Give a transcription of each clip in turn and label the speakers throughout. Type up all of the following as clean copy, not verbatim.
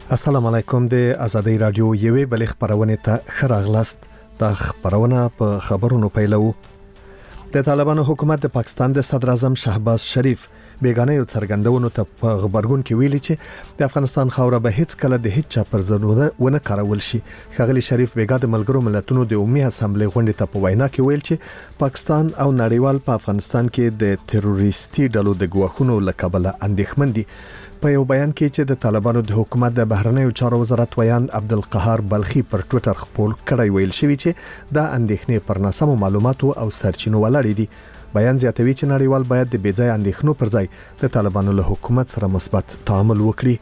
Speaker 1: السلام علیکم د ازادي رادیو یوې بلې خبرونه ته خراغلاست د خبرونه په خبرونو پیلو. د طالبانو حکومت د پاکستان د صدر اعظم شهباز شریف بیگانه یو څرګندونو ته په خبرګون کې ویلي چې د افغانستان خاوره به هیڅ کله د هیڅ چا پر ضرورت ونه کارول شي. خغلی شریف بیګا د ملګرو ملتونو د عمومي اسامبلې غونډې ته په وینا کې ویل چې پاکستان او نړیوال په افغانستان کې د تروریستي ډلو د ګواښونو لکبله اندېښمن دي. په یو بیان کې چې د طالبانو د حکومت د بهرنیو چارو وزارت ویان عبدالقهار بلخي پر ټوئیټر خپل کړی ویل شوی چې دا اندېښنې پر ناسمو معلوماتو او سرچینو ولاړې دي. بیان زیاتوي چې نړیوال باید د بېځای اندېښنو پر ځای د طالبانو له حکومت سره مثبت تعامل وکړي.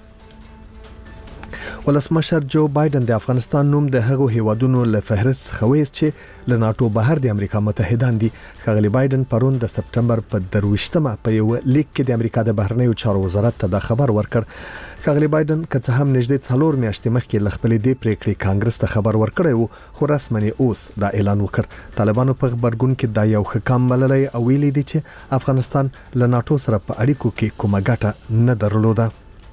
Speaker 1: ولسمشر جو بایدن د افغانستان نوم د هغو هیوادونو له فهرست څخه وایست چې له ناتو بهر د امریکا متحدان دي. خغلی بایدن پرون د سپټمبر په 23مه په یو لیک کې د امریکا د بهرنیو چارو وزارت ته دا خبر ورکړ. خغلی بایدن که څه هم نږدې 4 میاشتې مخکې ل خپلې د پریکړې کانګرس ته خبر ورکړی وو، خو رسمي اوس دا اعلان وکړ. طالبانو په خبرګون کې دا یو حکم بللی او ویلي دي چې افغانستان له ناتو سره په اړیکو کې کومه ګټه نه درلوده.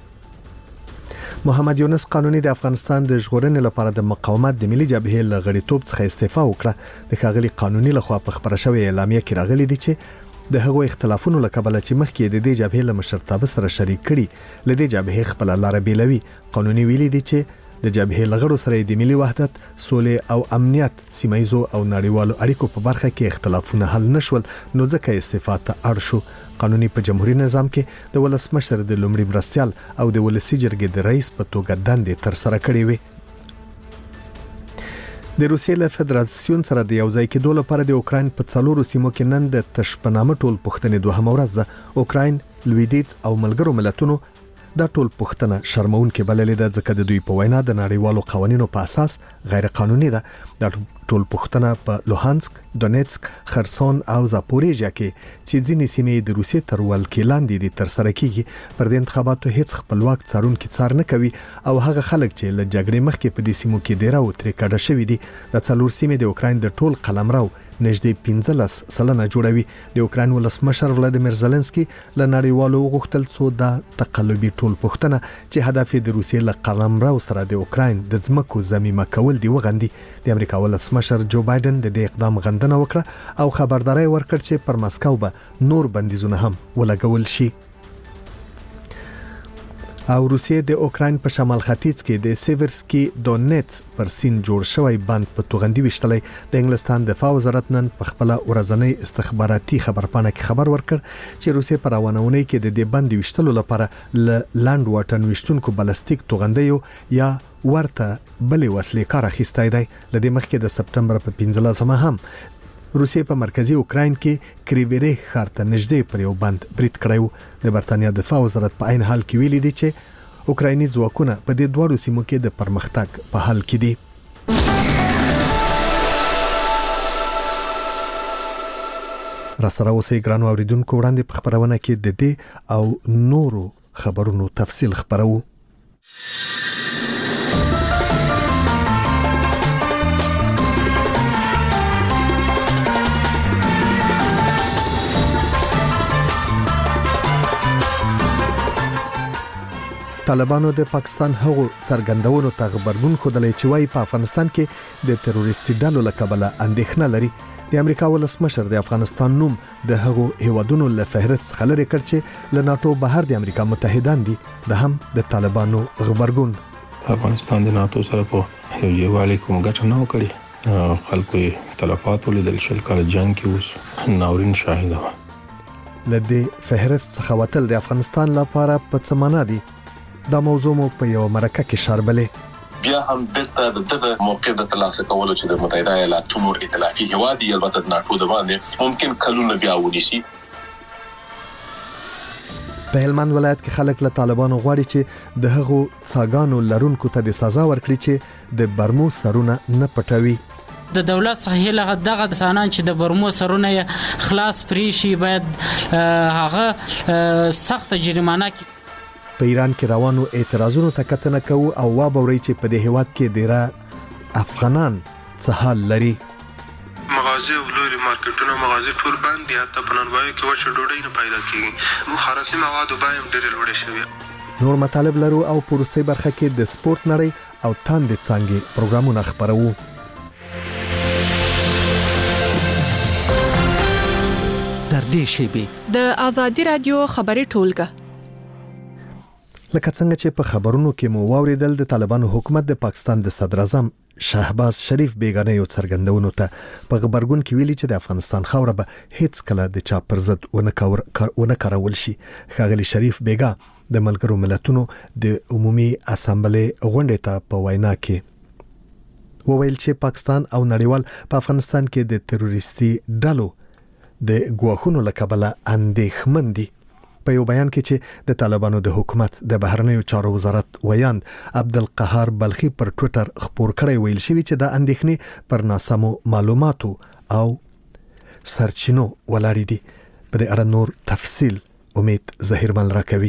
Speaker 1: محمد یونس قانوني د افغانستان د ژغورنې لپاره د مقاومت د ملي جبهې له غړیتوب څخه استعفا وکړه. د خغلی قانوني لخوا په خبره شوې اعلامیه کې راغلي دي چې د هغو اختلافونو لکبله چې مخکې د دې جبهې له مشرتابه سره شریک کړي له دې جبهې خپل لار بیلوي. قانوني ویلي دي چې د جبهې لغړو سره د ملي وحدت، سولې او امنیت، سیمایزو او نړیوالو اړیکو په برخه کې اختلافونه حل نشول، نو ځکه استعفا ته اړ شو. قانوني په جمهوریت نظام کې د ولسمشر د لومړي مرستیال او د ولسی جرګې د رئیس په توګه دندې تر سره کړې وي. د روسیې له فدراسیون سره د یوځای کېدو لپاره د اوکراین په 4 سیمو کې نن د تشپنامه ټول پښتنې دوهمه ورځ ده. اوکراین، لویدیځ او ملګرو ملتونو دا ټول پښتنه شرمون کې بللې ده، ځکه د دوی په وینا د نړیوالو قوانینو په اساس غیر قانوني ده. د ټول پښتنه په لوهانسک، دونیتسک، خرسون او زاپوریژیا کې چې ځینې سیمې د روسیې تر ولکې لاندې دي تر سره کیږي. پر دې انتخاباتو هیڅ خپلواک څارونکي څار نه کوي او هغه خلک چې له جګړې مخکې په دې سیمو کې ډیره او ترې کډه شوي دي. د 4 سیمې د اوکراین د ټول قلمرو نږدې 15% جوړوي. د اوکراین ولسمشر ولادیمیر زيلنسکي له نړیوالو غوښتل څو د تقلبي ټول پښتنه چې هدف د روسیې له قلمرو سره د اوکراین د ځمکو ضمیمه کول دی وغندي. د امریکا ولسمشر جو بایدن د دې اقدام غندنه وکړه او خبرداري ورکړ چې پر مسکو به نور بندیزونه هم ولګول شي. او روسیې د اوکراین په شمال ختیځ کې د سیورسکي دونیتس پر سین جوړ شوی بند په توغندي وشتلې. د انګلستان دفاع وزارت نن په خپل ورځنی استخباراتي خبرپاڼه کې خبر ورکړ چې روسیې په روانونی کې د دې بند وشتلو لپاره لاند واټن وشتونکو بالستیک توغندیو یا ورته بلې وسلې کار اخیستی دی. لدې مخکې د سپټمبر په 15مه هم روسیې په مرکزی اوکراین کې کریویری ښار ته نږدې پر یو بند برید کړی. د برتانیا دفاع وزارت په عین حال کې ویلي دی چې اوکرایني ځواکونه په دې دوه سیمو کې د پرمختګ په حال کې دي. راسره اوسې ګرانو اوریدونکو، وړاندې په خبرونه کې د دې او نورو خبرونو تفصیل خبرو. طالبانو د پاکستان هغو څرګندونو ته خبرګون خوده چې وايي په افغانستان کې د تروریستي ډلو لکبله اندېښنه لري. د امریکا ولسمشر د افغانستان نوم د هغو هیوادونو له فهرست څخه لري کړ چې له ناتو بهر د امریکا متحدان دي. د هم د طالبانو خبرګون
Speaker 2: افغانستان د ناتو سره په یو ځای کوم ګټه نه وکړي. خلکو تلفات ولیدل، شل کال جنگ کې اوس ناورین شاهد و.
Speaker 1: لدې فهرست څخه وتل د افغانستان لپاره په څه معنا دي؟ دا موضوع مو په یو مرکه کې شاربلې.
Speaker 3: بیا هم دغه موقع د ترلاسه کولو چې د متحده ایالاتونو ائتلافي هیواد یې البته د ناتو د باندې ممکن کلونه بیا ونیسي.
Speaker 1: په هلمند ولایت کې خلک له طالبانو غواړي چې د هغو څاګانو لرونکو ته د سزا ورکړي چې د برمو سرونه نه پټوي.
Speaker 4: د دولت څخه لغه دغه سانان چې د برمو سرونه خلاص پریشي باید هغه سخت جریمانه کی.
Speaker 1: په ایران کې روانو اعتراضونو ته کتنه کوو او وابوري چې په دې هیواد کې ډیره افغانان څه حال لري.
Speaker 5: مغازه او لوري مارکیټونه مغازه ټول بند دي، حتی په نړۍ کې وچه ډوډۍ نه پیدا کیږي. مخرفي مواد او بایم ډېر لوړ شوی.
Speaker 1: نور مطالب لرو او پورستي برخه کې د سپورت نړۍ او تاندې څنګه پروګرامونه خبرو.
Speaker 6: در دې شیبه د ازادي رادیو خبري ټولګه
Speaker 1: لکه څنګه چې په خبرونو کې مو واوریدل د طالبانو حکومت د پاکستان د صدر اعظم شهباز شریف بیگانه یو څرګندونو ته په خبرګون کې ویلي چې د افغانستان خاوره به هیڅ کله د چا پر ضد ونه کارول شي. ښاغلي شریف بیگا د ملګرو ملتونو د عمومي اسامبلې غونډې ته په وینا کې وویل چې پاکستان او نړیوال په افغانستان کې د تروریستي ډلو د ګواښونو له کبله اندېښمن دي. په یو بیان کې چې د طالبانو د حکومت د بهرنیو چارو وزارت ویاند عبدالقهار بلخي پر ټوئیټر خبر کړی ویل شوی چې د اندېښنې پر ناسمو معلوماتو او سرچینو ولاړ دي. په دې اړه نور تفصیل امید ظهیرمل راکوي.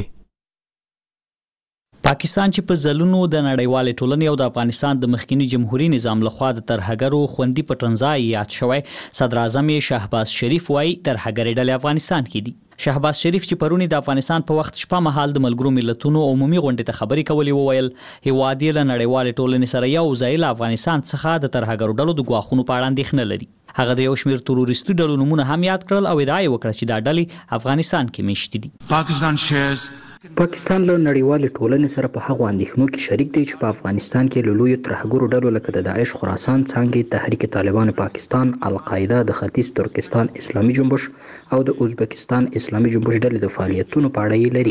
Speaker 7: پاکستان چې په ځلونو د نړیوال ټولنې او د افغانستان د مخکنی جمهوریت نظام لخوا د ترهګرو خوندي پټنځای یاد شوی، صدر اعظم شهباز شریف وایي ترهګر ډلې افغانستان کې دي. شهباز شریف چې پرونی د افغانستان په وخت شپه مهال د ملګرو ملتونو عمومي غونډې ته خبرې کولې وویل هیواد یې له نړیوال ټولنې سره یو ځای له افغانستان څخه د ترهګرو ډلو د ګواښونو په اړه اندېښنه لري. هغه د یو شمېر تروریستي ډلو نومونه هم یاد کړل او ادعا یې وکړه چې دا ډلې افغانستان کې میشتې دي.
Speaker 8: پاکستان له نړیوالې ټولنې سره په هغو اندېښنو کې شریک دی چې په افغانستان کې له لویو ترهګرو ډلو لکه د داعش خراسان څانګې، تحریک طالبان پاکستان، القاعده، د ختیځ ترکستان اسلامي جنبش او د ازبکستان اسلامي جنبش ډلې د فعالیتونو په اړه یې لري.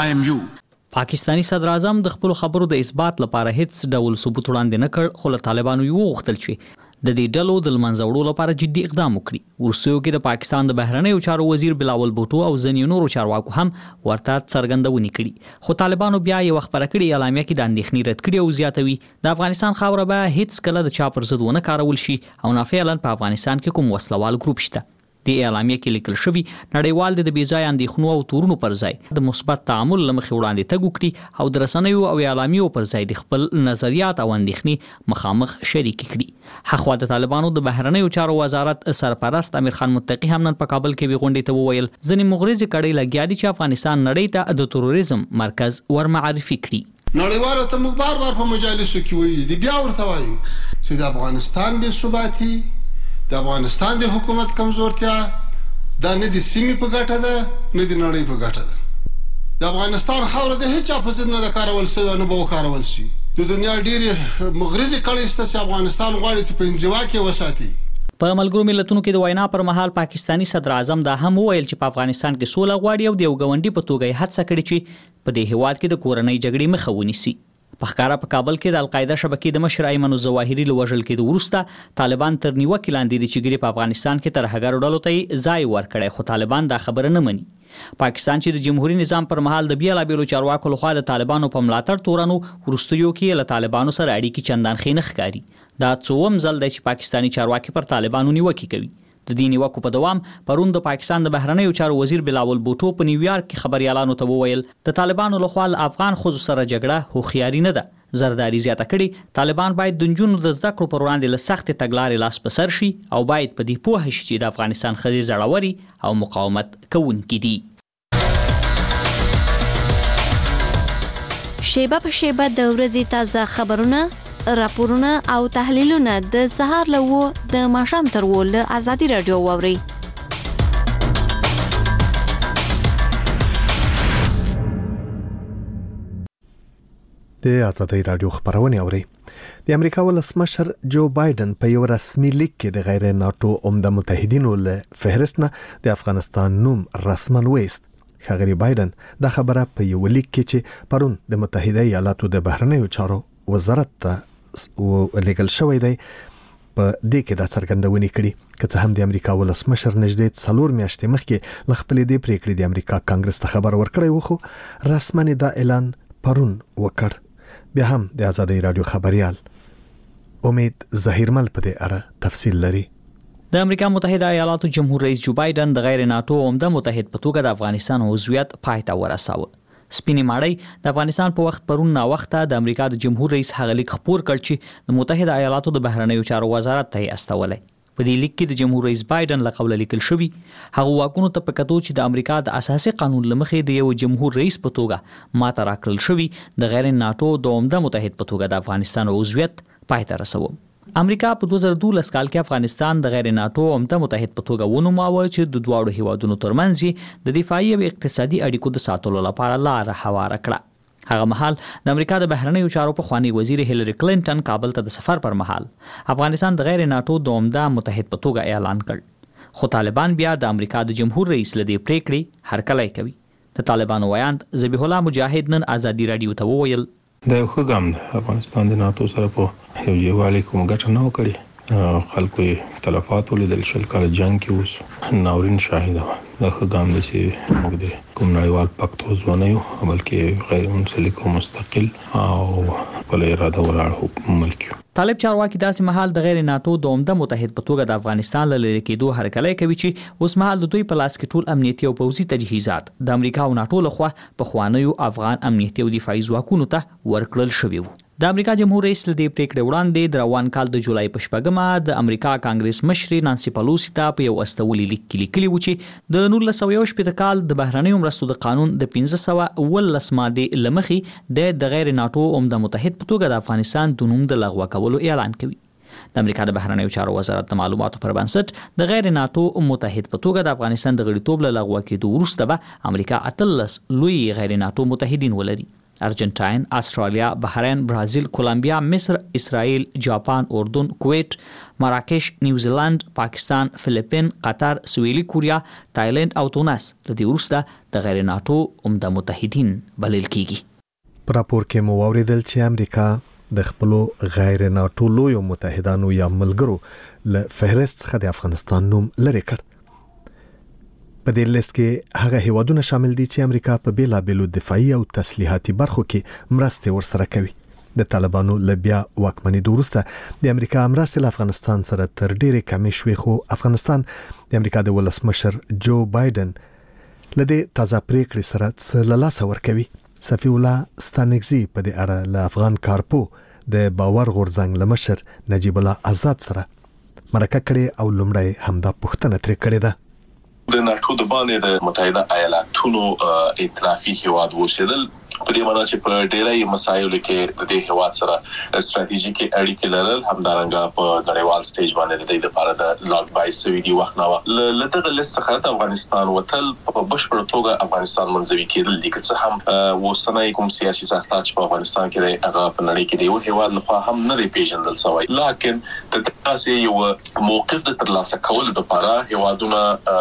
Speaker 7: پاکستانی صدر اعظم د خپل خبرو د اثبات لپاره هیڅ ډول ثبوت وړاندې نه کړ، خو له طالبانو یې وغوښتل چې د دې ډلو د منځه وړلو لپاره جدي اقدام وکړي. وروستیو کې د پاکستان د بهرنیو چارو وزیر بلاول بوټو او ځینې نورو چارواکو هم ورته څرګندونې کړي، خو طالبانو بیا یې خبره کړې اعلامیه کې د اندېښنې رد کړي او زیاتوي د افغانستان خاوره به هیڅ کله د چا پر ضد ونه کارول شي او نه فعلا په افغانستان کې کوم وسلوال ګروپ شته. د اعلامیه کې لیکل شوی نړیوال د بې ځای اندېښنو او تورونو پر ځای د مثبت تعامل لمخې وړاندې تګ وکړي او د رسنیو او اعلامیو پر ځای د خپل نظریات او اندېښنې مخامخ شریک کړي. هغه د طالبانو د بهرنیو چارو وزارت سرپرست امیر خان متقی هم نن په کابل کې غونډې ته وویل ځینې مغرضې کړۍ لګیا دي چې افغانستان نړۍ ته د تروریزم مرکز ورمعرفي کړي.
Speaker 9: نړیوالو ته موږ بار بار په مجالسو کې وایي دي بیا ورته وایي چې د افغانستان بې ثباتي، د افغانستان د حکومت کمزورتیا دا نه د سیمې په ګټه ده نه د نړۍ په ګټه ده. د افغانستان خاوره د هیڅ په ضد نه د کارول شوی نه به وکارول شي. د دنیا ډېرې مغرضې کړۍ شته چې افغانستان غواړي چې په انزوا کې وساتي.
Speaker 7: په ملګرو ملتونو کې د وینا پر مهال پاکستانی صدر اعظم دا هم وویل چې په افغانستان کې سوله غواړي او د یو ګاونډي په توګه یې هڅه کړې چې په دې هیواد کې د کورنۍ جګړې مخه ونیسي. په ښکارا په کابل کې د القاعده شبکې د مشر ایمن الظواهري له وژل کېدو وروسته طالبان تر نیوکې لاندې دي چې ګری په افغانستان کې ترهګرو ډلو ته ځای ورکړي، خو طالبان دا خبره نه مني. پاکستان چې د جمهوریت نظام پر مهال د بیلابېلو چارواکو لخوا د طالبانو په ملاتړ تورنو وروستیو کې له طالبانو سره اړیکې چندان ښې نه ښکاري. دا څوم ځل دی چې پاکستانی چارواکي پر طالبانو نیوکې کوي. د دې نیوکو په دوام پرون د پاکستان د بهرنیو چارو وزیر بلاول بوټو په نیویارک کې خبريالانو ته وویل د طالبانو لخوا افغان ښځو سره جګړه هوښیاري نه ده. زرداری زیاته کړي طالبان باید د نجونو د زده کړو پر وړاندې له سختې تګلارې لاس په سر شي او باید په دې پوه شي چې د افغانستان ښځې زړورې او مقاومت کوونکې دي.
Speaker 10: شیبه په شیبه د ورځې تازه خبرونه، راپورونه او تحلیلونه د سهار له و د ماښام تر و له ازادي رادیو واوري.
Speaker 1: د ازادي رادیو خبرونه اوري. د امریکا ولسمشر جو بایدن په یو رسمي لیک کې د غیر ناتو عمده متحدینو له فهرست نه د افغانستان نوم رسماً وایست. ښاغلي بایدن دا خبره په یو لیک کې چې پرون د متحده ایالاتو د بهرنیو چارو وزارت ته لیکل شوی دی په دې کې دا څرګندونې کړي که څه هم د امریکا ولسمشر نږدې 4 میاشتې مخکې ل خپل دې پریکړې د امریکا کانګرس ته خبر ورکړی و، خو رسماً دا اعلان پرون وکړ. بیا هم د ازادي رادیو خبريال امید ظهیرمل په دې اړه تفصیل لري.
Speaker 7: د امریکا متحده ایالاتو جمهور رئیس جو بایدن د غیر ناتو عمده متحد په توګه د افغانستان عضویت پای ته ورساوه. سپینې ماړی د افغانستان په وخت پرون نا وخته د امریکا د جمهور رئیس هغه لیک خبر کړ چې د متحده ایالاتو د بهرنیو چارو وزارت ته استولې. په دې لیک کې د جمهور رئیس بایدن له قوله لیکل شوی هغه واکونو ته په کتو چې د امریکا د اساسي قانون لمخې د یو جمهور رئیس په توګه ماته راکړل شوی د غیر ناتو د عمده متحد په توګه د افغانستان عضویت پای ته رسوي. امریکا په 2012 کال کې افغانستان د غیر ناتو عمده متحد په توګه ونوماوه چې د دواړو هیوادونو ترمنځ د دفاعي او اقتصادي اړیکو د ساتلو لپاره لار هواره کړه. هغه مهال د امریکا د بهرنیو چارو په خوانی وزیر هیلری کلینټن کابل ته د سفر پر مهال افغانستان د غیر ناتو د عمده متحد په توګه اعلان کړ، خو طالبان بیا د امریکا د جمهور رئیس لدی پریکړې هرکلی کوي. د طالبانو ویاند ذبیح الله مجاهد نن ازادي رادیو ته وویل
Speaker 2: د یو ښه ګام دی افغانستان د ناتو سره په یو یووالي کوم ګټه نه وکړي، خلکو یې تلفات ولیدل، شل کاله جنګ کې اوس ناورین شاهده وه. دا ښه ګام دی چې موږ د کوم نړیوال پکت عضو نه یو بلکې غیر منسلک او مستقل او خپله اراده ولاړ ملک یو.
Speaker 7: طالب چارواکي داسې مهال د غیر ناتو د عمده متحد په توګه د افغانستان له لرې کېدو هرکلی کوي چې اوس مهال د دوی په لاس کې ټول امنیتي او پوځي تجهیزات د امریکا او ناتو لخوا پخوانیو افغان امنیتي او دفاعي ځواکونو ته ورکړل شوي وو. د امریکا جمهور رئیس له دې پریکړې وړاندې د روان کال د جولای په 8 د امریکا کانګرس مشرې نانسي پلوسی ته په یو استولي لیک کې لیکلي و چې د 1918 کال د بهرنیو مرستو د قانون د 1519 ماده لمخې د غیر ناتو عمده متحد په توګه د افغانستان د نوم د لغوه کولو اعلان کوي. د امریکا د بهرنیو چارو وزارت د معلوماتو پر بنسټ د غیر ناتو متحد په توګه د افغانستان د غړیتوب له لغوه کېدو وروسته به امریکا 18 لوی غیر ناتو متحدین ولري: ارجنټاین، استرالیا، بحرین، برازیل، کولمبیا، مصر، اسرائیل، جاپان، اردن، کویت، مراکش، نیوزیلند، پاکستان، فلیپین، قطر، سویلي کوریا، تایلند او تونس له دې وروسته د غیر ناتو عمده متحدین بلل کیږي.
Speaker 1: په راپور کې مو واوریدل چې امریکا د خپلو غیر ناتو لویو متحدانو یا ملګرو له فهرست څخه د افغانستان نوم لرې کړ. په دې لیست کې هغه هیوادونه شامل دي چې امریکا په بیلابیلو دفاعي او تسلیحاتي برخو کې مرستې ورسره کوي. د طالبانو له بیا واکمنېدو وروسته د امریکا مرستې له افغانستان سره تر ډېرې کمې شوې، خو افغانستان د امریکا د ولسمشر جو بایدن له دې تازه پریکړې سره څه له لاسه ورکوي. صفی الله ستانکزي په دې اړه له افغان کارپو د باور غورځنګ له مشر نجیب الله آزاد سره مرکه کړې او لومړی همدا پوښتنه ترې کړې ده.
Speaker 3: د ناتو د باندې د متحده ایالاتونو ائتلافي هیواد اوسېدل په دې معنی چې په ډېری مسایلو کې د دې هیواد سره ستراتیژیکي اړیکې لرل، همدارنګه په نړیوال سټیج باندې د دې لپاره د لاګ بای سوي دی وخت نه لته لیست څخه د افغانستان وتل په بشپړ توګه افغانستان منځوي کېدل دي چې هم وسنۍ کوم سیاسي ساختار چې په افغانستان کې دی هغه په نړۍ کې دی یو هیواد لخوا هم نه دی پیژندل شوی، لکن د تاسو یو موقف د ترلاسه کولو لپاره هیوادونه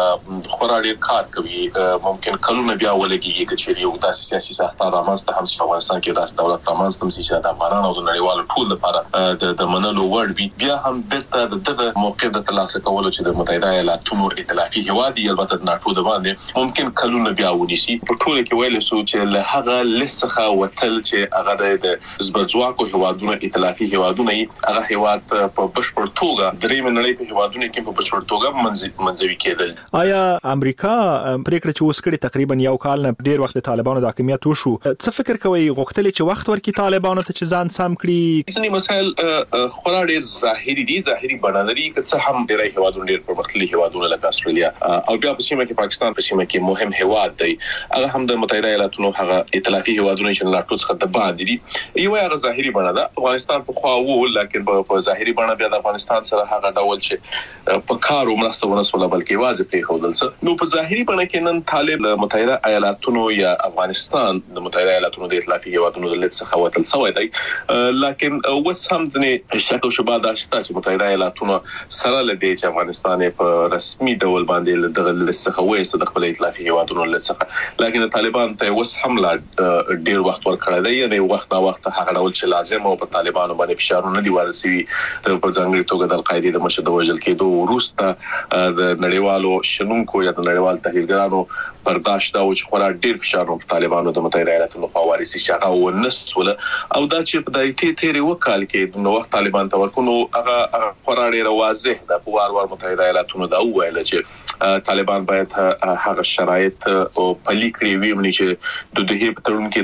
Speaker 3: خورا ډېر کار کوي. ممکن کلونه بیا ولګي چې یو داسې سیاسي ساختار رامنځته هم په افغانستان کې داسې دولت رامنځته شي چې د افغانانو او د نړیوالو ټول لپاره د منلو وړ وي. بیا هم بیرته دغه موقف د ترلاسه کولو چې د متحده ایالاتونو ائتلافي هیواد دی البته د ناتو د باندې ممکن کلونه بیا ونیسي. په ټول کې ویل شو چې له هغه لیست څخه وتل چې هغه د زبرځواکو هیوادونو ائتلافي هیوادونه هغه هیواد په بشپړ توګه درېیم نړۍ په هیوادونو کې په بشپړ توګه منځوي کېدل.
Speaker 11: آیا امریکا پریکړه چې اوس کړي تقریبا یو کال نه ډیر وخت د طالبانو د حکومت وشو، څه فکر کوي غوښتل چې وخت ورکړي طالبانو ته چې ځان سم کړي؟
Speaker 3: ځینې مسایل خورا ډیر ظاهري دي، ظاهري بڼه لري، که څه هم ډیری هیوادونه ډیر پرمختللي هیوادونه لکه استرالیا او بیا په سیمه کې پاکستان په سیمه کې مهم هیواد دی، هغه هم د متحده ایالاتونو هغه ائتلافي هیوادونه چې ناتو څخه د باندې دي. یو هغه ظاهري بڼه ده، افغانستان په خوا وو لکه په ظاهري بڼه بیا د افغانستان سره هغه ډول چې په کار ومرسته ونسول بلکې واځي پرې خودل څه. نو په ظاهري بڼه کې نن طالب له متحده ایالاتونو یا افغانستان د متحده ایالاتونو د ائتلافي هیوادونو د لیست څخه وتل شوی دی، لکن اوس هم ځینې شک او شبهه دا شته چې متحده ایالاتونو سره له دې چې افغانستان په رسمي ډول باندې دغه لیست څخه وایي د خپل ائتلافي هیوادونو لیست څخه، لکن طالبان ته اوس هم لا ډیر وخت ورکړی دی، یعنې وخت نا وخت هغه ډول چې لازم او په طالبانو باندې فشارونه دي وارد شوي په ځانګړي توګه د القاعدې د مشر د وژل کېدو وروسته د نړیوالو شنونکو یا د نړیوال تحلیلګرانو برداشت دا و چې خورا ډیر فشارونه په طالبانو د متحده ایالاتونو په وارد شي چې هغه ونسول او دا چې په دای تیرې وکال کې نو وخت طالبان ته ورکونو هغه خورا ډیر واضح ده، په وار متحده ایالاتونو دا وویل چې طالبان باید هغه شرایط او پلي کړی وي چې د دوی په تړون کې د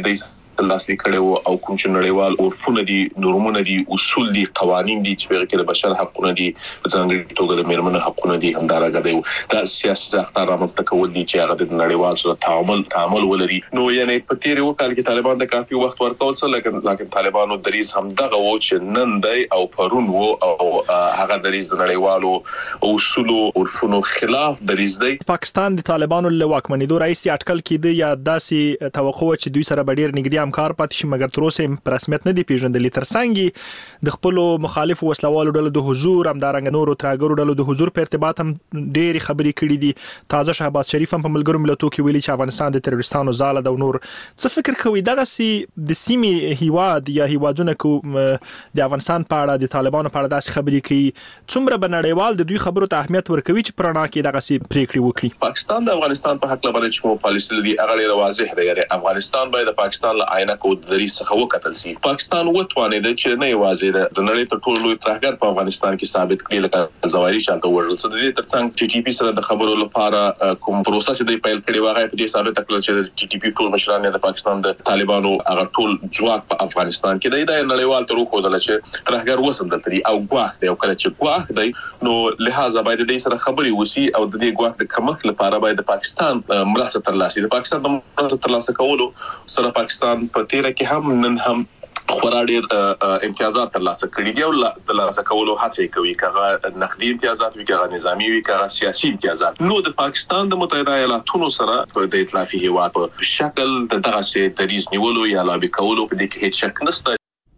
Speaker 3: لاسلیک کړي او کوم چې نړیوال عرفونه دي نورمونه دي اصول دي قوانين دي چې په کې د بشر حقوقونه دي ځانګړي توګه د میرمنو حقوقونه دي همدارنګه دی دا سیاسي اختیار رامنځته کول دي چې هغه د نړیوال سره تعامل ولري نو یعنی په تیر وکړ کې طالبان د کافي وخت ورکول څه لکه طالبانو دریز هم دغه و چې نن دی او پرون و او هغه دریز د نړیوالو اصول او عرفونو خلاف دریز دی
Speaker 11: پاکستان د طالبانو له واکمنېدو راځي اټکل کېده یا داسې توقع چې دوی سره ډیر نږدې همکار پاتې شي مګر تر اوسه په رسمیت نه دی پیژندل ترڅنګ د خپل مخالف وسلوالو ډلو د حضور همدارنګ نورو ترګرو ډلو د حضور په ارتباط هم ډېری خبرې کړې دي تازه شهباز شریف هم په ملګرو ملتونو کې ویلي چې افغانستان د تروریستانو ځاله ده او نور څه فکر کوي دغه سي د سیمې هیواد یا هیوادونه کو د افغانستان په اړه د طالبانو په اړه داسې خبرې کوي څومره بنړیوال د دوی خبرو ته اهمیت ورکوي چې پرانا کې دغه سي پریکړې وکړي
Speaker 3: پاکستان د افغانستان په حق لپاره چې پالیسي لري هغه ډېر واضح دی یعنی افغانستان باید د پاکستان له عینه کو د دریز څخه وکتل شي پاکستان وتوانید چې نه یوازې د نړۍ تر ټولو لوی ترهګر په افغانستان کې ثابت کړي لکه زوایری چالتو ورل څه د دې ترڅنګ ټي ټي پی سره د خبرو لپاره کوم پروسه چې د پیل کړي واغې په دې ثابت کړل چې ټي ټي پی ټول مشران د پاکستان د طالبانو هغه ټول ځواک په افغانستان کې د نړیوال تر خو دل چې ترهګر وسم دلته او ګواښ دی او کله چې ګواښ دی نو لہذا باید د دې سره خبري وسی او د دې ګواښ د کمښت لپاره باید د پاکستان مرسته ترلاسه د پاکستان د مرسته ترلاسه کولو سره پاکستان په تیر کې هم نن هم خورا ډېر امتیازات ترلاسه کړي دي او د ترلاسه کولو هڅه کوي کغه نقدي امتیازات وي کغه نظامی وي کغه سیاسي امتیازات نو د پاکستان د متحده ایالاتونو سره په د ائتلافي هیواد په شکل دغه سي دریز نیولو یا لابي کولو په دې کې هیڅ شک نشته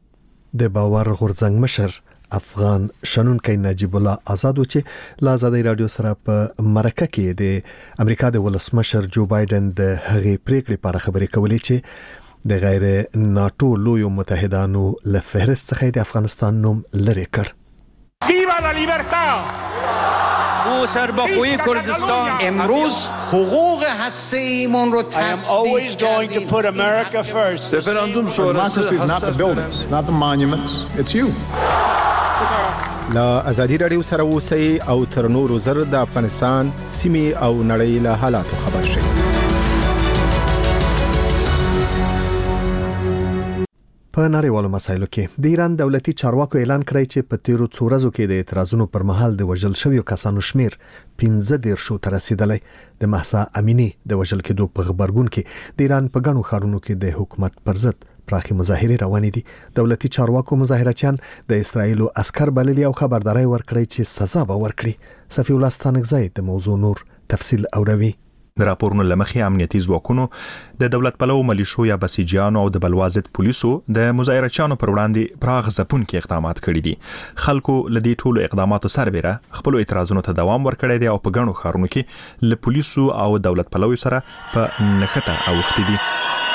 Speaker 1: د باور غورځنګ مشر افغان شنونکی نجیب الله آزاد چې لا آزادۍ رادیو سره په مرکه کې د امریکا د ولسمشر جو بایدن د هغې پریکړې په اړه خبرې کولې چې د غیر ناتو لویو متحدانو له فهرست څخه د افغانستان نوم لرې کړ.
Speaker 12: ویوا لا لیبرتا او سربخوی کردستان
Speaker 13: امروز حقوق هسته‌ایمون رو
Speaker 12: I am always going to put America first.
Speaker 14: Referendum sonrası is not the buildings, it's not the monuments, it's you.
Speaker 15: لا ازادي رادیو سره اوسئ او تر نورو زر د افغانستان سیمې او نړۍ له حالاتو خبر شئ.
Speaker 1: په نړیوالو مسایلو کې د ایران دولتي چارواکو اعلان کړی چې په تیرو څو ورځو کې د اعتراضونو پر مهال د وژل شویو کسانو شمیر 15 ته رسیدلی د مهسا امینی د وژل کېدو په خبرګون کې د ایران په ګڼو ښارونو کې د حکومت پر ضد پراخي مظاهرې روانې دي دولتي چارواکو مظاهرچیان د اسرایل عسكر بللي او خبرداري ورکړي چې سزا به ورکړي صفی الله ستانکزی د موضوع نور تفصیل اوروي
Speaker 11: د راپورونو لمخې امنیتي ځواکونو د دولت پلو ملیشو یا بسیجیانو او د بلوازت پولیسو د مظاهرچیانو پر وړاندې پراخ ځپونکي اقدامات کړي دي خلکو لدی ټولو اقداماتو سربېره خپل اعتراضونو ته دوام ورکړی دی او په ګڼو ښارونو کې له پولیسو او دولت پلو سره په نښته اوښتي دي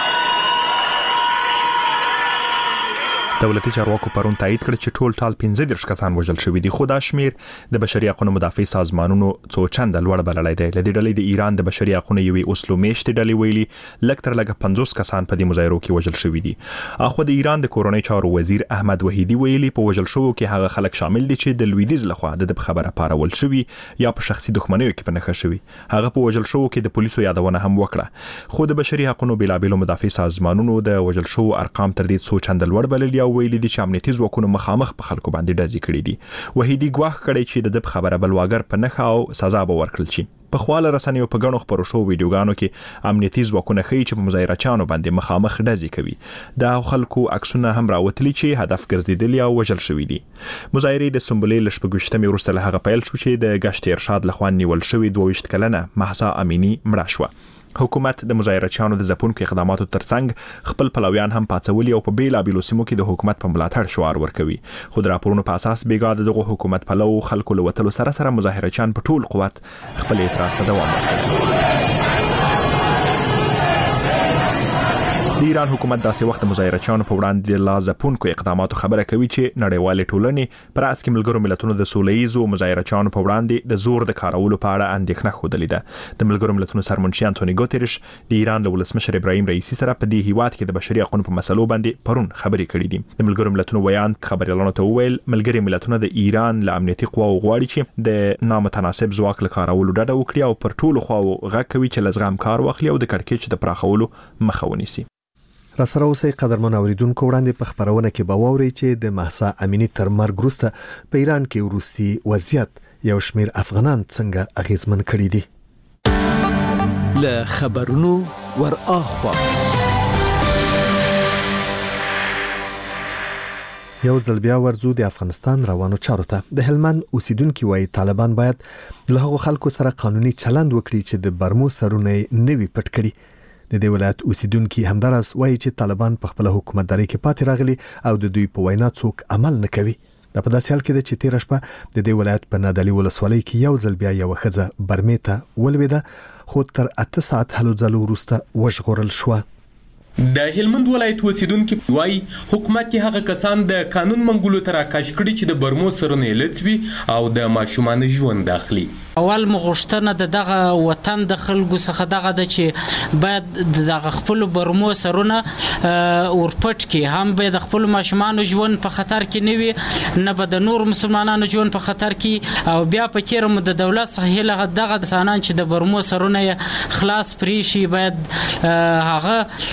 Speaker 11: دولتي چارواکو پرون تایید کړ چې ټول ټال 15 کسان وژل شوي دي خو دا شمیر د بشري حقوقو مدافع سازمانونو څو چنده لوړ بللی دی لدې ډلې د ایران د بشري حقوقو یوې اوسلو میشتې ډلې ویلي لکه تر لږه 50 کسان په دې مظاهرو کې وژل شوي دي اخو د ایران د کورونی چارو وزیر احمد وحیدی ویلي په وژل شوو کې هغه خلک شامل دي چې د لویدیز لخوا د خبره پارول شوي یا په شخصي دښمنیو کې پنهخه شوي هغه په وژل شوو کې د پولیسو یادونه هم وکړه خو د بشري حقوقو بلابل مدافع سازمانونو د وژل شوو ارقام تر دې څو چنده لوړ بلل یا ویلي دي چې امنیتي ځواکونو مخامخ په خلکو باندې ډزې کړې دي وحیدی ګواښ کړی چې د خبره بلواګر په نخښه او سزا به ورکړل شي په خواله رسنیو په غنو خبرو شو ویډیوګانو کې امنیتي ځواکونه ښیي چې په مظاهرچیانو باندې مخامخ ډزې کوي دا خلکو عکسونه هم راوتلي چې هدف ګرځیدلی او وژل شوی دي مظاهرې د سمبولې لشپږشتمې وروسته له هغه پیل شو چې د گشت ارشاد لخوا نیول شوی 22 کلنه مهسا امینی مړه شوه حکومت د مظاهرچیانو د ځپونکو اقداماتو ترڅنګ خپل پلویان هم پاتولي او په بیلابېلو سیمو کې د حکومت په ملاتړ شعار ورکوي خو د راپورونو په اساس بیګا دغه حکومت پلو خلکو له وتلو سره مظاهرچیان په ټول قوت خپل اعتراض ته دوام ورکوي د ایران حکومت داسې وخت مظاهرچیانو په وړاندې د لازپونکو اقداماتو خبره کوي چې نړیوالې ټولنې پر اساس کې ملګرو ملتونو د سولهییزو مظاهرچیانو په وړاندې د زور د کارولو په اړه اندېښنه خوده ده د ملګرو ملتونو سرمنشي انټونی ګوتریش د ایران له ولسمشر ابراهیم رئیسی سره په دې هیواد کې د بشري حقوقو په مسلو باندې پرون خبرې کړې دي د ملګرو ملتونو ویان خبريالانو ته وویل ملګري ملتونه د ایران له امنیتي قواو غواړي چې د نامتناسب ځواک له کارولو ډډه وکړي او پر ټولو خواو غږ کوي چې لزغم کار واخلي او د کړکېچ د پراخولو مخه ونیسي
Speaker 1: را سره اوسئ قدرمن اوریدونکو، وړاندې په خبرونه کې به واورئ چې د مهسا امینی تر مرګ وروسته په ایران کې وروستي وضعیت یو شمېر افغانان څنګه اغیزمن کړي دي.
Speaker 16: له خبرونو ور اخوا
Speaker 1: یو ځل بیا ورځو د افغانستان روانو چارو ته. د هلمند اوسیدونکو وايي طالبان باید له هغو خلکو سره قانوني چلند وکړي چې د برمو سرونه نوي پټ کړي. د دې ولایت اوسیدونکو همدارس وايي چې طالبان په خپل حکومتداري کې پاتې راغلي او د دوی په وینا څوک عمل نه کوي. دا په داسې حال کې ده چې تیر شپه د دې ولایت په نادعلي ولسوالۍ کې یو ځل بیا یو ښځه برمې ته ولوېده، خو تر 8 ساعت هلو ځلو وروسته وژغورل شوه.
Speaker 17: د هلمند ولایت اوسیدونکو وايي حکومت هغه کسان د قانون منګولو تر اکاش کړي چې د برمو سرونه لڅوي او د ماشومان ژوند داخلي.
Speaker 4: اول مغشتنه دغه وطن د خلکو څخه دغه د چې باید دغه خپل برمو سرونه ورپټ کې هم به د خپل ماشومان ژوند په خطر کې نه وي، نه به د نور مسلمانانو ژوند په خطر کې، او بیا په چیرې د دولت څخه دغه سانان چې د برمو سرونه خلاص پرې شي باید هغه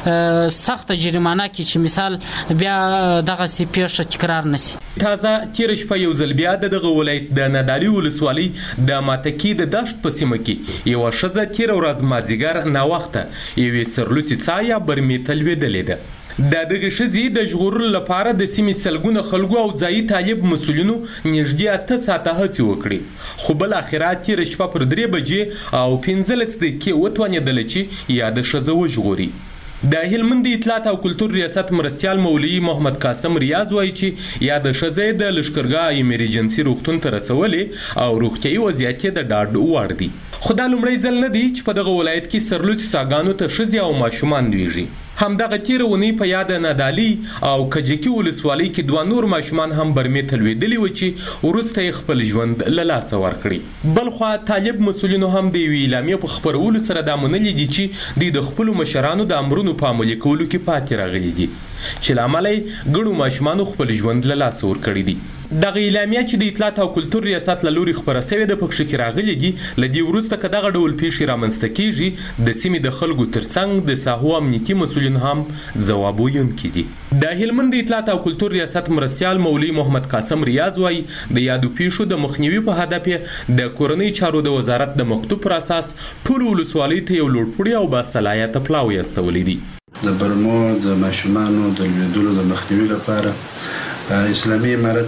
Speaker 4: سخت جریمانه کې چې مثال بیا دغه سی پیښه تکرار نشي.
Speaker 17: تازه تیر شپه یو ځل بیا دغه ولایت د نادعلي ولسوالۍ د ماتکی د دشت په سیمه کې یو ښځه تیر ورځ مازیګر ناوخته یوې سرلوڅي څایا برمې ته لوېدلې ده. د دغه ښځې د ژغورلو لپاره د سیمې سلګونه خلکو او ځایي طالب مسؤلینو نږدې 8 ساعته هڅې وکړې، خو بل اخرات تیر شپه پر 3 بجې او 15 دقیقې وتوانېدل چې یاده ښځه وژغوري. د هلمند اطلاعات او کلتور ریاست مرستیال مولوي محمد قاسم ریاض وایي چې یاده ښځه د لشکرګاه ایمرجنسي روغتون ته رسولې او روغتیايي وضعیت یې د ډاډ وړ دی. خو دا لومړی ځل نه دی چې په دغه ولایت کې سرلوڅي څاګانو ته ښځې او ماشومان لویږي. همدغه تیر ونی په یاد نادعلي او کجکی ولسوالۍ کې 2 نور ماشومان هم برمې ته لوېدلي و چې وروسته خپل ژوند له لاسه ورکړي. بلخوا طالب مسؤلینو هم د اعلامیې په خبرولو سره دا منلي دي چې د خپل مشرانو د امرونو په عملي کولو کې پاتې راغلي دي چې لامل ګڼو ماشومان خپل ژوند له لاسه ورکړي دي. دغه اعلامیه چې د اطلاعات او کلتور ریاست له لوري خبره شوې ده په پښه کې راغلي دي لدی ورسته که دغه ډول پیښې رامنځته کیږي د سیمې د خلکو ترڅنګ د ساحو امنیتي مسؤلین هم ځواب ویونکي دي. د هلمند اطلاعات او کلتور ریاست مرستیال مولوي محمد قاسم ریاض وایي د یادو پیښو د مخنیوي په هدف د کورنۍ چارو د وزارت د مکتوب پر اساس ټول ولسوالۍ ته یو لوړپوړی او باصلاحیته پلاوی استولې دي.
Speaker 18: د برمو د ماشومانو د لویدلو د مخنیوي لپاره اسلامي امارت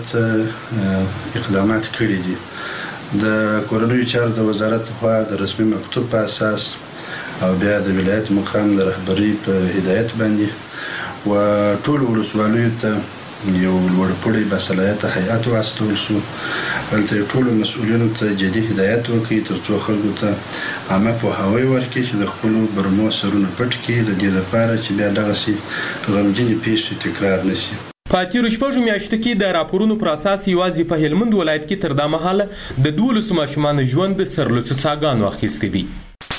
Speaker 18: اقدامات کړي دي. د کورنۍ چارو د وزارت خوا د رسمي مکتوب په اساس او بیا د ولایت مقام د رهبری په هدایت باندې و ټول ولسوالیو ته یو لوړپوړی باصلاحیته هیئت واستول شو. بلته ټول مسؤلینو ته جدي هدایت وکړي ترڅو خلکو ته عامه پوهاوی ورکړي چې د خپل برمو سرونه پټ کړي د دې لپاره چې بیا دغسې غمجنې پیښې تکرار نشي.
Speaker 17: په تیرو شپږو میاشتو کې د راپورونو پر اساس یوازې په هلمند ولایت کې تر دا مهاله د 12 ماشومان ژوند د سرلوڅو څاګانو اخیستی دي.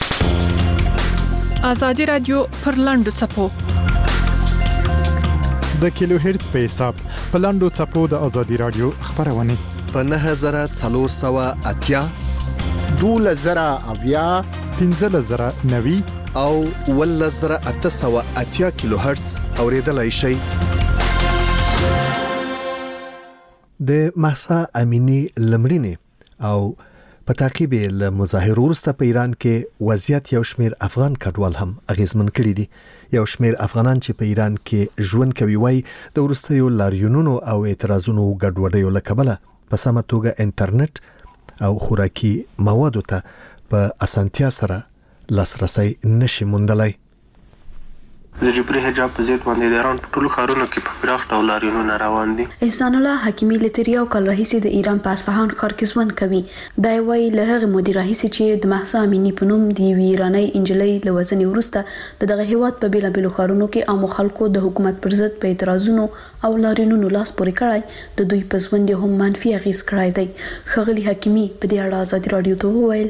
Speaker 6: آزادي رادیو پر لاندو چپو
Speaker 19: د کیلو هرتز په حساب په لاندو چپو د آزادي رادیو خبرونه
Speaker 1: په 9480
Speaker 19: 2000 1590
Speaker 1: او 1880 کیلو هرتز اوریدلای شئ. د مهسا امینی لمړینې او په تعقیب له مظاهرو وروسته په ایران کې وضعیت یو شمېر افغان کډوال هم اغیزمن کړي دي. یو شمېر افغانان چې په ایران کې ژوند کوي وایي د وروستیو لاریونونو او اعتراضونو ګډوډیو له کبله په سمه توګه انټرنیټ او خوراکي موادو ته په اسانتیا سره لاسرسی نشي موندلی.
Speaker 5: د جبري حجاب په ضد باندې د ایران په ټولو ښارونو کې په پراخ ډول لاریونونه روان دي.
Speaker 20: احسان الله حکیمی لتریاو کال راهیسې د ایران په اصفهان ښار کې ژوند کوي. دا وایي له هغې مودې راهیسې چې د مهسا امینی په نوم د یوې ایرانۍ نجلۍ له وژنې وروسته د دغه هیواد په بیلابیلو ښارونو کې عامو خلکو د حکومت پر ضد په اعتراضونو او لاریونونو لاس پورې کړی د دوی په ژوند هم منفي اغیز کړی دی. ښاغلي حکیمی په دې اړه آزادي رادیو ته وویل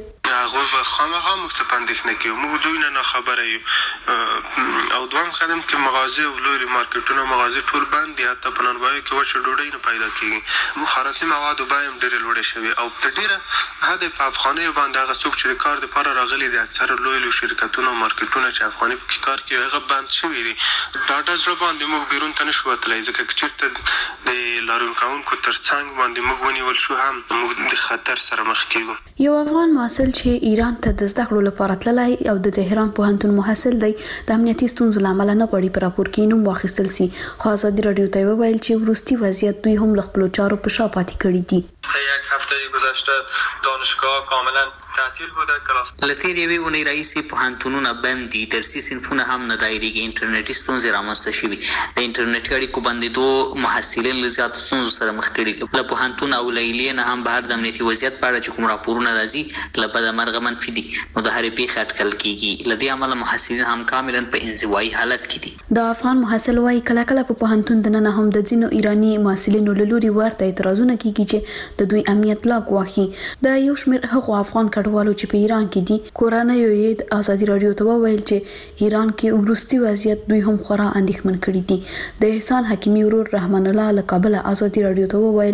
Speaker 5: هغه به خامخا موږ ته پاندېښنه کوي موږ دوی نه خبره یو او دوام قدم کې مغازه او لوی مارکیټونه مغازه ټول بند دي حتی په نړۍ کې وچه ډوډۍ نه پیدا کیږي مخابراتي مواد بایم ډېر لوړ شوی او په ډېره هدا په افغاني باندې هغه څوک چې کار د لپاره راغلي دي اکثر لوی شرکتونه مارکیټونه چې افغاني په کار کوي هغه بند شوی دي دا د ځړ باندې موږ بیرون ته نشو تلای ځکه چې د لارون کاونکو ترڅنګ باندې موږ ونیول شو هم موږ د خطر سره مخ کیږو
Speaker 20: یو افغان محصل چې ایران ته د زده کړو لپاره تللی او د تهران پوهنتون محصل دی د امنیتي ستونزو لامل نه غواړي پر راپور کې نوم واخیستل سي خو ازادي رادیو ته ویل چې وروستي وضعیت دوی هم له خپل چارو په شا پاتې کړی دي
Speaker 5: یک هفته گذشته دانشگاه کاملا تعطیل بوده کلاس
Speaker 8: لتیر یوې ونې رئیسي پوهنتونونه بند دي درسي صنفونه هم نه دایریږي انټرنیټي ستونزې رامنځته شوي د انټرنیټي اړیکو بندېدو محصلین له زیاتو ستونزو سره مخ کړي له پوهنتون او لیلیې نه هم بهر د امنیتي وضعیت په اړه چې کوم راپورونه راځي له بده مرغه منفي دي نو د هرې پیښې اټکل کیږي له دې امله محصلین هم کاملا په انزوایي حالت کې دي
Speaker 20: د افغان محصل وايي کله کله په پوهنتون دننه هم د ځینو ایرانی محصلینو له لوري ورته اعتراضونه کیږي چې د دوی امنیت لا ګواښي د یو شمېر هغو افغان کډوالو چې په ایران کې دي کورنیو یې د ازادي رادیو ته وویل چې ایران کې وروستي وضعیت دوی هم خورا اندېښمن کړي دي د احسان حکیمي ورور رحمان الله له کابله ازادي رادیو ته وویل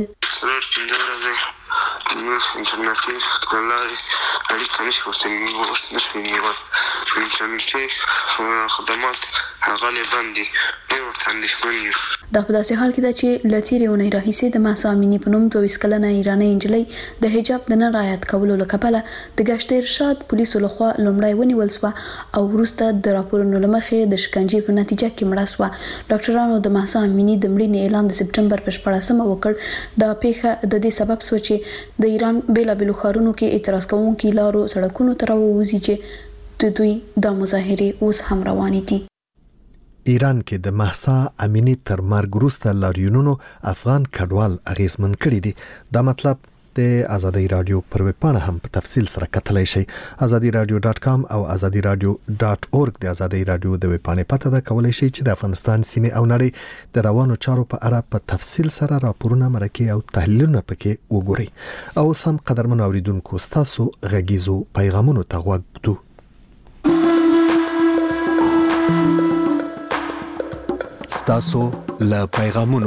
Speaker 5: انټرنیټي کولای اړیکه نشو انټرنیټي خدمات هغه نه باندې
Speaker 20: دا په داسې حال کې ده چې لتیرې اونۍ راهیسې د مهسا امینی په نوم 22 کلنه ایرانی نجلۍ د حجاب د نه رعایت کولو له کبله د ګشت ارشاد پولیسو لخوا لومړی ونیول شوه او وروسته د راپورونو له مخې د شکنجې په نتیجه کې مړه شوه ډاکټرانو د مهسا امینی د مړینې اعلان د سپټمبر په 14مه وکړ دا پیښه د دې سبب شو چې د ایران بیلابېلو ښارونو کې اعتراض کوونکي لارو سړکونو ته راووځي چې د دوی د مظاهرې اوس هم روانې دي
Speaker 1: ایران کې د مهسا امینی تر مرګ وروسته لاریونونو افغان کډوال اغیزمن کړي دي دا مطلب د ازادي رادیو پر ویب پاڼه هم په تفصیل سره کتلای شئ azadiradio.com او azadiradio.org د ازادي رادیو د ویب پاڼې پته ده کولای شئ چې د افغانستان سیمه او نړۍ د روانو چارو په اړه په تفصیل سره راپورونه مرکه او تحلیلونه پکې وګورئ او سم قدرمن اوریدونکو تاسو غږیزو پیغامونو ته غوږ دو تاسو له پیغامونو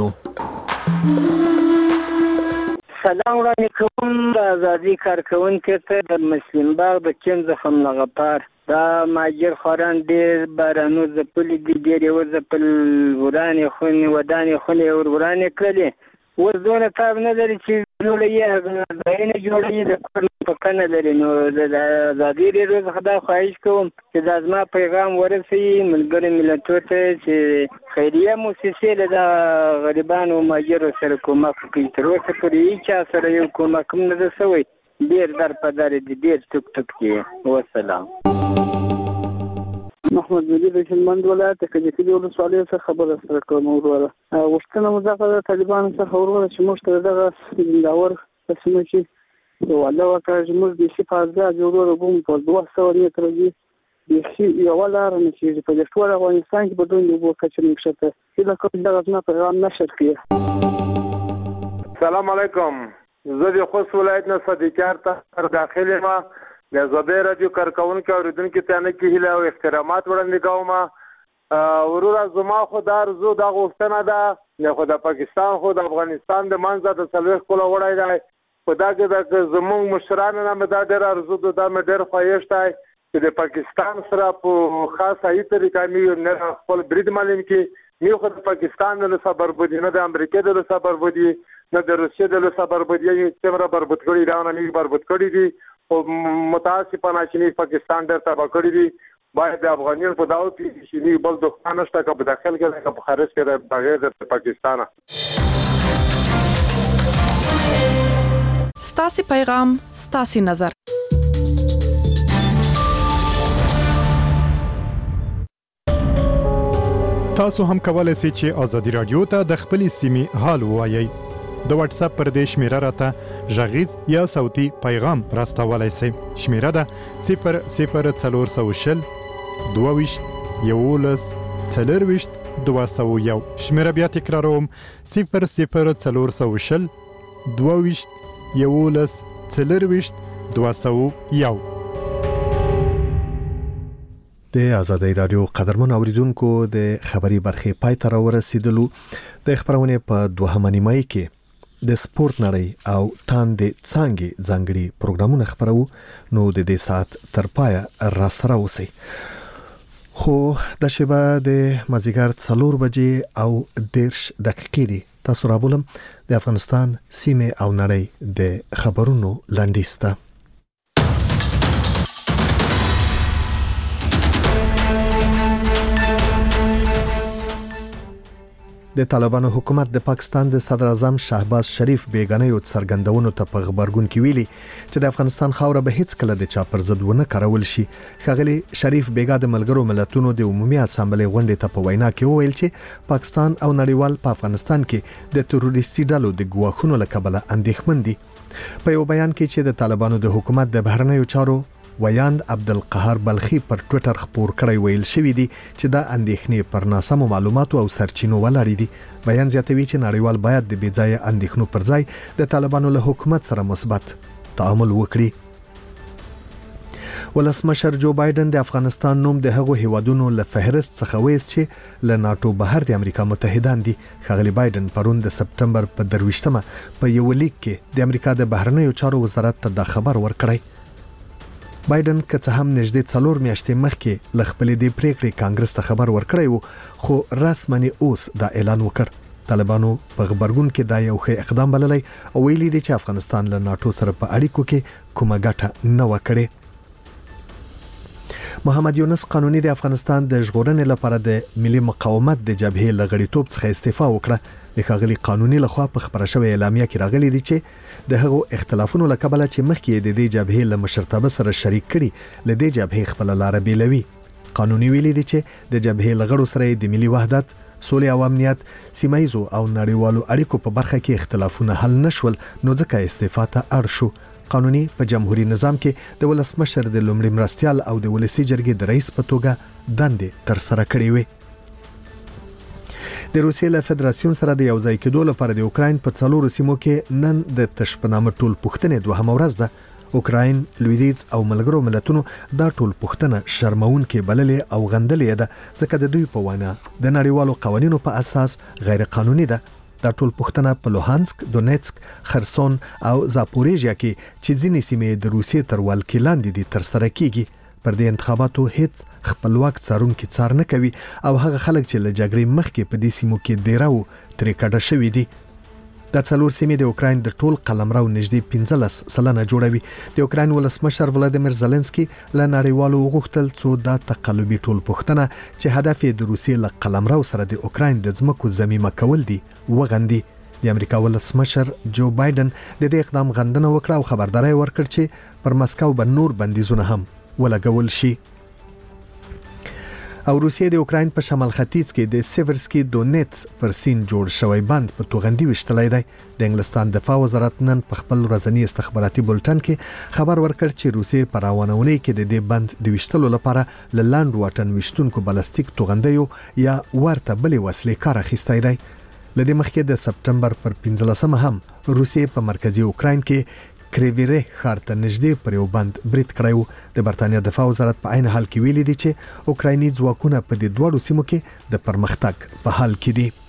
Speaker 21: سلام وړاندې کوم د ازادي کارکونکو ته د مسلم باغ د کیم زخم لغپار دا ماجر خوران ډېر بارانو ځپلي دي ډېر یې وځپل ورانې خونې ودانې خونې ورانې کړلې اوس دونه تاب نه لري چې جوړوي ځایونه جوړوي د کور په کنه لري نو د ازادي رادیو څخه دا خواهش کوم چې دا زما پیغام ورسوي ملګرو ملتونو ته چې خیریه موسسې له غریبانو ماجرو سره کومک کوي تر اوسه پورې هیچا سره یو کومک هم نه ده شوی ډېر در په در دي ډېر ټوک ټوک دي والسلام
Speaker 22: محمد مجید د هلمند ولایت د کجکي ولسوالۍ څخه خبره سره کوم وروره غوښتنه مو دغه د طالبانو څخه وروره چې موږ ته دغه زنداور قسمه چې والله وکړه چې موږ د شي فازه وروره کوم په 200 متر دی یو لار نه چې په ټول افغانستان کې بدون یو کچې نشته چې دا کوم دغه نه پیغام نشر کړي
Speaker 23: سلام علیکم زه د خوست ولایت نه صدیقار ته داخله ما د زبیر رادیو کارکونکو اوریدونکو ته نه کېله او احترامات وړاندې کوم ورور زما خو دار زو د غوښتنه ده خو د پاکستان خو د افغانستان د منځه د سلوخ کوله وړای دی خدا کې د زموږ مشرانو نه مدا ډېر ارزو د ډېر خوښ دی چې د پاکستان سره په خاصه هي طریقه مې نه خپل برید معلوم کې مې خو د پاکستان له صبر بودی نه د امریکا د صبر بودی نه د روسیې د صبر بودی چې مرا بربط کړی دا نه بربط کړی دي او متاسفانه چې پاکستان ډېر تبا کړی دي باید د افغانانو په داو کې چې بل دښمن نشته که په داخل کې که په خارج کې بغیر د پاکستان
Speaker 6: ستاسو پیغام ستاسو نظر
Speaker 19: تاسو هم کولای شئ چې ازادي رادیو ته د خپل سیمې حال ووایئ د واتس اپ پر دې شمیره راته ژغیز یا صوتي پیغام راستولای شئ شمیره ده 00420 22 11 201 شمیره بیا تکراروم 00420 22 11 201
Speaker 1: د آزادۍ رادیو قدرمن اوریدونکو د خبري برخې پای ته راورسېدلو. د خبرونه په دوهمه نیمه کې د سپورت نړۍ او تاندې څانګې ځانګړي پروګرامونه خبرو، نو د دې سات تر پای را سره اوسئ. خو د شبا د مازیګر 4 بجې او 10 دقیقې دي. تاسو را بولم د افغانستان سیمه او نړۍ د خبرونو لاندیسته. د طالبانو حکومت د پاکستان د صدر اعظم شهباز شریف بیگانه یو څرګندونو ته په خبرګون کې ویلي چې د افغانستان خاوره به هیڅ کله د چا پر ضد ونه کارول شي. ښاغلي شریف بیگا د ملګرو ملتونو د عمومي اسامبلې غونډې ته په وینا کې وویل چې پاکستان او نړیوال په افغانستان کې د تروریستي ډلو د ګواښونو له کبله اندېښمن دي. په یو بیان کې چې د طالبانو د حکومت د بهرنیو چارو ویاند عبدالقهار بلخی پر ټوئیټر خبر کړی ویل شوی دی چې دا اندېښنې پر ناسمو معلوماتو او سرچینو ولاړې دي. بیان زیاتوي چې نړیوال باید د بېځایه اندېښنو پر ځای د طالبانو له حکومت سره مثبت تعامل وکړي. ولسمشر جو بایدن د افغانستان نوم د هغو هیوادونو له فهرست څخه وایست چې له ناتو بهر د امریکا متحدان دي. ښاغلي بایدن پرون د سپتمبر په 23مه په یو لیک کې د امریکا د بهرنیو چارو وزارت ته دا خبر ورکړی. بایدن که څه هم نږدې 4 میاشتې مخکې ل خپل د پریکړې کانګرس ته خبر ورکړی وو، خو رسمي اوس دا اعلان وکړ. طالبانو په خبرګون کې دا یو ښه اقدام بللی او ویلي دي چې افغانستان له ناتو سره په اړیکو کې کومه ګټه نه وکړي. محمد یونس قانوني د افغانستان د ژغورنې لپاره د ملي مقاومت د جبهې لغړیتوب څخه استعفا وکړه. د ښاغلي قانوني لخوا په خبره شوې اعلامیه کې راغلي دي چې د هغو اختلافونو له کبله چې مخکې د دې جبهې له مشرتابه سره شریک کړي، له دې جبهې خپل لار بیلوي. قانوني ویلي دي چې د جبهې لغړو سره د ملي وحدت، سولې او امنیت، سیمایزو او نړیوالو اړیکو په برخه کې اختلافونه حل نشول، نو ځکه استعفا ته اړ شو. قانوني په جمهوریت نظام کې د ولسمشر د لومړي مرستیال او د ولسی جرګې د رئیس په توګه دندې تر سره کړې وي. د روسیې له فدراسیون سره د یوځای کېدو لپاره د اوکراین په 4 سیمو کې نن د تشپنامه ټول پوښتنې دوهمه ورځ ده. اوکراین، لویدیځ او ملګرو ملتونو دا ټول پوښتنه شرمونکې بللې او غندلې ده، ځکه د دوی په وینا د نړیوالو قوانینو په اساس غیر قانوني ده. دا ټول پوښتنه په لوهانسک، دونیتسک، خرسون او زاپوریژیا کې چې ځینې سیمې د روسیې تر ولکې لاندې دي تر سره کیږي. پر دې انتخاباتو هیڅ خپلواک څارونکي څار نه کوي او هغه خلک چې له جګړې مخکې په دې سیمو کې ډیراو ترې کډه شوي دي. دا 4 سیمې د اوکراین د ټول قلمرو نږدې 15% جوړوي. د اوکراین ولسمشر ولادیمیر زيلنسکي له نړیوالو غوښتل څو دا تقلبي ټول پوښتنه چې هدف یې د روسیې له قلمرو سره د اوکراین د ځمکو ضمیمه کول دي وغندي. د امریکا ولسمشر جو بایدن د دې اقدام غندنه وکړه او خبرداري ورکړه چې پر مسکو به نور بندیزونه هم ولګول شي. او روسیې د اوکراین په شمال ختیځ کې د سیورسکي دونیتس پر سین جوړ شوی بند په توغندي وشتلای دی. د انګلستان دفاع وزارت نن په خپل ورځنی استخباراتي بولټن کې خبر ورکړ چې روسیې په روانونې کې د دې بند د وشتلو لپاره له لاند واټن وشتونکو بالستیک توغندیو یا ورته بلې وسلې کار اخیستی دی. لدې مخکې د سپتمبر پر 15مه هم روسیې په مرکزی اوکراین کې کریویره ښار ته نږدې پر یو بند برید کړی و. د برتانیا دفاع وزارت په عین حال کې ویلي دی چې اوکرایني ځواکونه په دې دوړو سیمو کې د پرمختګ په حال کې دي.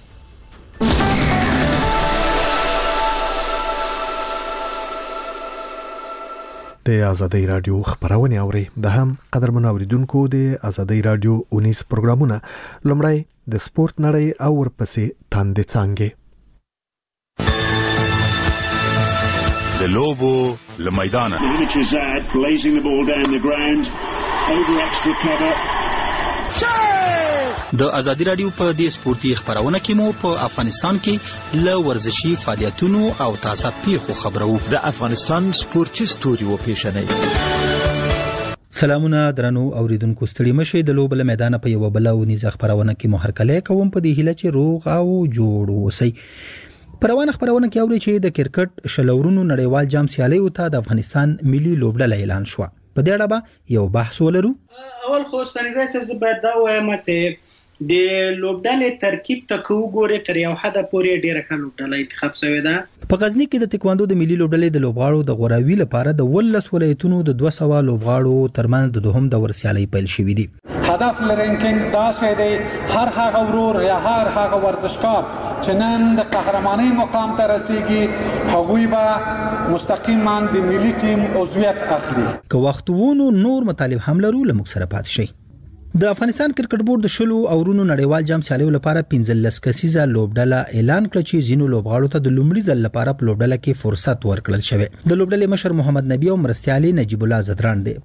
Speaker 1: د آزادۍ رادیو خبرونه اوري. د هم قدرمن اوریدونکو د آزادۍ رادیو 19 پروګرامونه لمړی د سپورت نړۍ او ورپسې تاندې څانګې.
Speaker 2: د لوبو له میدانه
Speaker 7: د ازادي رادیو په دې سپورتي خبرونه کې مو په افغانستان کې له ورزشي فعالیتونو او تازه پیښو خبرو.
Speaker 16: د افغانستان سپورتي ستوري و پیښنې.
Speaker 9: سلامونه درنو اوریدونکو، ستړي مشه. د لوبو له میدانه په یو بل ونیزه خبرونه کې مو هرکله کوم په دې هیله چې روغ او جوړ اوسئ. پروانه خبرونه کې اوري چې د کرکټ شلورونو نړیوال جام سیالي او ته د افغانستان ملي لوبډله اعلان شو. په دې اړه به یو بحث ولرو.
Speaker 10: اول خو ستنیزه سره باید دا وایم چې د لوبډلې ترکیب ته وګورئ تر یو حد پورې ډیره ښه لوبډله انتخاب شوې ده.
Speaker 9: په غزنی کې د تکواندو د ملي لوبډلې د لوبغاړو د غوراوي لپاره د 12 ولایتونو د 200 لوبغاړو ترمنځ د دوهم دور سیالي پیل شوې دي.
Speaker 3: هدف لرینکینګ دا شی دی هر هغه ورور یا هر هغه ورزشکار چې نن د قهرمانۍ مقام ته رسیږي هغوی به مستقیما د ملي ټیم عضویت اخلي.
Speaker 9: که وخت وونو نور مطالب هم لرو لمک سره پات شي. د افغانستان کرکټ بورډ د شلو اورونو نړیوال جام سیالیو لپاره 15 کسیزه لوبډله اعلان کړ چې زینو لوبغاړو ته د لومړي ځل لپاره په لوبډله کې فرصت ورکړل شوی. د لوبډلې مشر محمد نبی او مرستيالي نجیب الله زدران دی